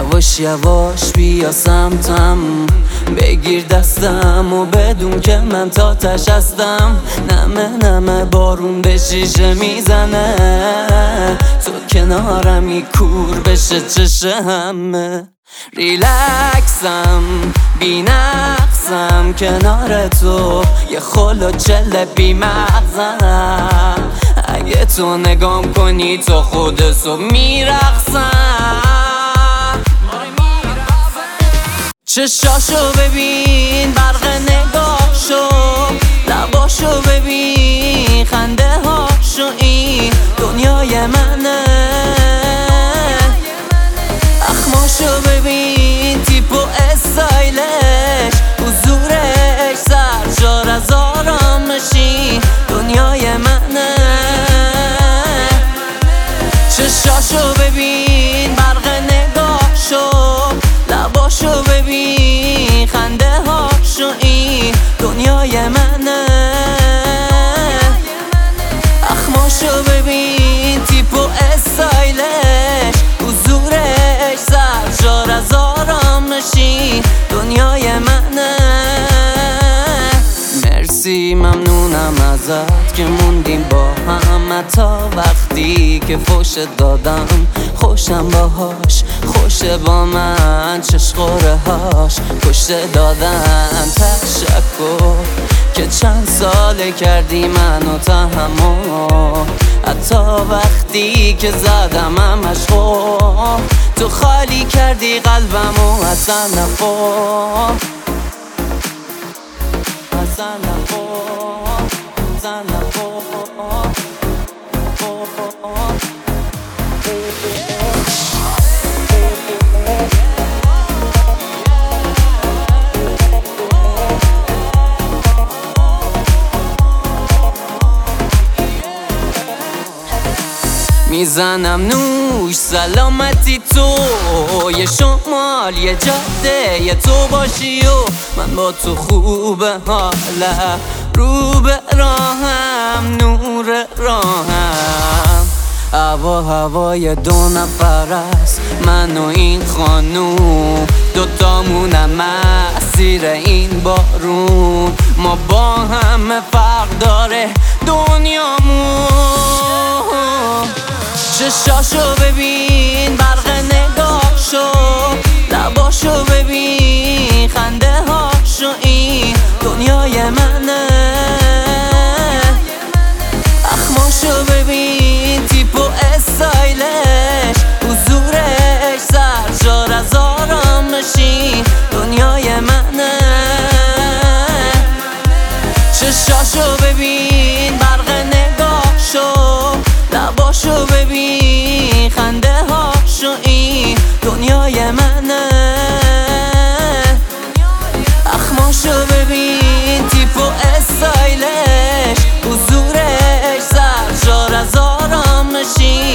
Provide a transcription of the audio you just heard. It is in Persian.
یواش یواش بیا سمتم، بگیر دستم و بدون که من تا تش هستم. نمه نمه بارون به شیشه میزنه، تو کنارمی کور بشه چشه همه. ریلکسم بی نقصم کنار تو، یه خل و چله بی مغزم. اگه تو نگام کنی تو خودتو میرقصم. چشاشو ببین برق نگاهشو، لباشو ببین خنده هاشو، این دنیای منه. اخماشو ببین تیپ و استایلش، حضورش سرشار از آرامشی دنیای منه. چشاشو ببین برق نگاهشو، لباشو ببین خنده هاشو، این دنیای منه. اخماشو ببین تیپ و استایلش، حضورش سرشار از آرامشی دنیای منه. مرسی ممنونم ازت که موندیم با هم، تا وقتی که فوش دادم خوشم باهاش، خوشه با من چشقوره هاش کشته دادن. تشکر که چند ساله کردی منو تحمل، حتی وقتی که زدم همش خور، تو خالی کردی قلبمو اصلا نخور، اصلا نخور، اصلا نخور. میزنم نوش سلامتی تو، یه شمال یه جاده یه تو باشی و من با تو خوبه حالا. رو به راهم نور راهم، هوای دو نفر است من و این خانوم، دوتامونم مسیر این بارون. ما با همه فرق داره دنیامون. چشاشو ببین برق نگاهشو، لباشو ببین خنده هاشو، این دنیای منه. اخماشو ببین تیپ و استایلش، حضورش سرشار از آرامشی دنیای منه. چشاشو ببین برق نگاهشو، لباشو ببین خنده هاشو، این دنیای منه. اخماشو ببین تیپ و استایلش، حضورش سرشار از آرامشی